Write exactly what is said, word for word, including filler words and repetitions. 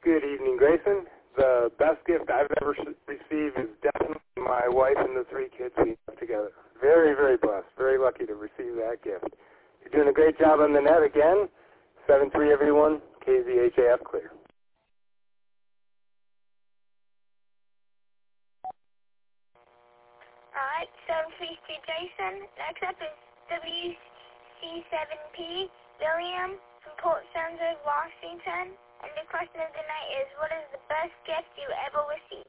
Good evening, Grayson. The best gift I've ever received is definitely my wife and the three kids we have together. Very, very blessed. Very lucky to receive that gift. You're doing a great job on the net again. seven three everyone, K Z H A F clear. Alright, seven three three Jason. Next up is W C seven P William from Port Sanders, Washington. And the question of the night is, what is the best gift you ever received?